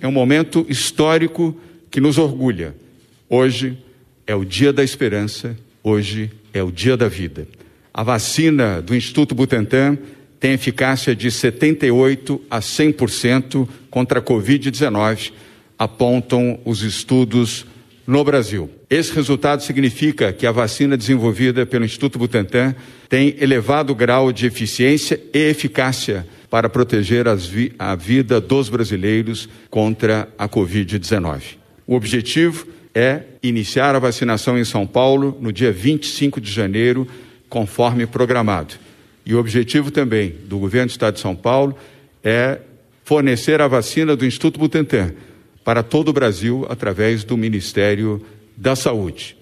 É um momento histórico que nos orgulha. Hoje é o dia da esperança, hoje é o dia da vida. A vacina do Instituto Butantan tem eficácia de 78% a 100% contra a Covid-19, apontam os estudos no Brasil. Esse resultado significa que a vacina desenvolvida pelo Instituto Butantan tem elevado grau de eficiência e eficácia para proteger a vida dos brasileiros contra a Covid-19. O objetivo é iniciar a vacinação em São Paulo no dia 25 de janeiro, conforme programado. E o objetivo também do governo do Estado de São Paulo é fornecer a vacina do Instituto Butantan para todo o Brasil através do Ministério da Saúde.